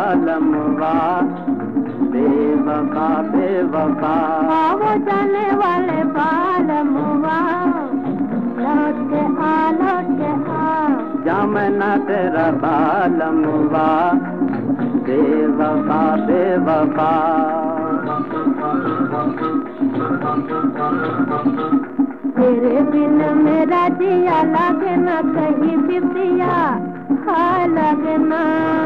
बालमवा बेवफा बेवफा। वो जाने वाले बालमवा लौट के आ जामना तेरा बालमवा बेवफा बेवफा। तेरे बिन मेरा जिया लगे ना कहीं भी पिया लगे ना।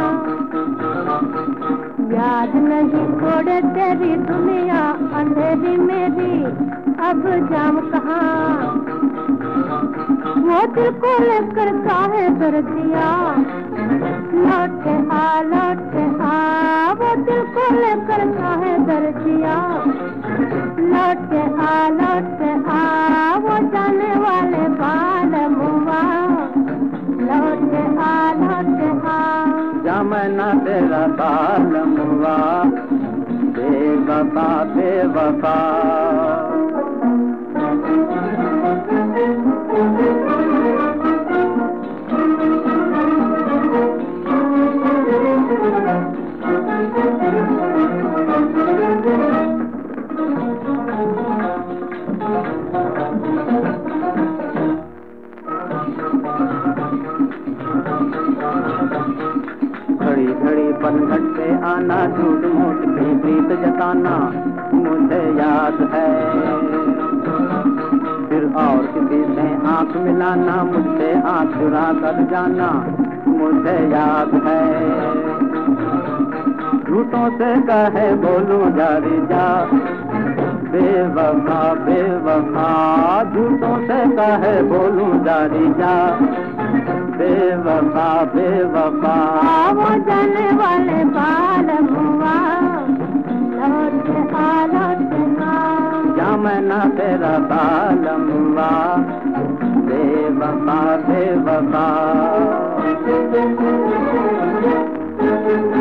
याद नहीं छोड़े तेरी दुनिया अंधेरी मेरी अब जाम कहाँ। वो दिल को लेकर काहे दर्दिया लौट के आ वो दिल को लेकर काहे दर्दिया लौट के आ वो जाने वाले बालमवा लौट के आ जामना तेरा बालमवा बेवफा बेवफा। घड़ी घड़ी पनघट पे आना झूठ मूठ भी प्रीत जताना मुझे याद है। फिर और किसी से आंख मिलाना मुझसे आंख चुरा कर जाना मुझे याद है। झूठों से कहे बोलूं जारी जा बेवफा बेवफा। झूठों से कहे बोलूं जारी जा बेवफा बेवफा। वो जाने वाले बालमवा लौट के आ जामना तेरा बालमवा बेवफा बेवफा।